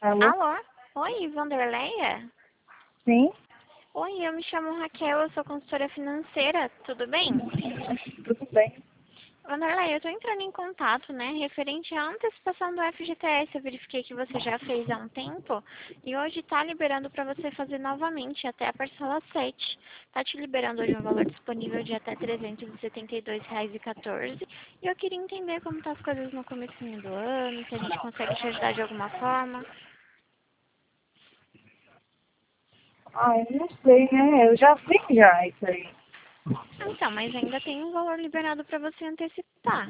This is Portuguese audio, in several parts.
Alô? Alô? Oi, Vanderleia? Sim? Oi, eu me chamo Raquel, eu sou consultora financeira, tudo bem? Tudo bem? Vanderleia, eu estou entrando em contato, né, referente à antecipação do FGTS. Eu verifiquei que você já fez há um tempo e hoje está liberando para você fazer novamente até a parcela 7. Está te liberando hoje um valor disponível de até R$ 372,14. E eu queria entender como estão as coisas no comecinho do ano, se a gente consegue te ajudar de alguma forma. Eu não sei, né? Eu já fiz já isso aí. Então, mas ainda tem um valor liberado para você antecipar.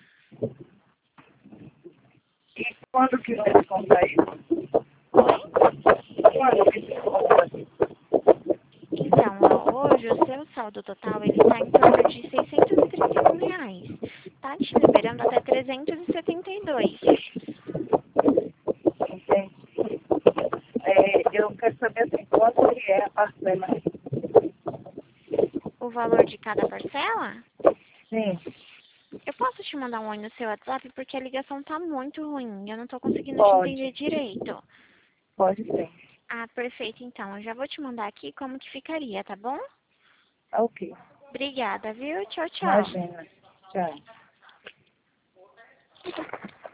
E quando que vai descontar isso? Oi? Quando que desconta? Então, ó, hoje o seu saldo total ele está em torno de R$ 631. Tá te liberando até 372. Entende? Eu quero saber assim, quanto que é a parcela. O valor de cada parcela? Sim, Eu posso te mandar um oi no seu WhatsApp porque a ligação tá muito ruim. Eu não tô conseguindo te entender pode. direito. Pode ser. Ah, perfeito. Então, eu já vou te mandar aqui como que ficaria, tá bom? Tá ok. Obrigada, viu? Tchau, tchau. Imagina. Tchau.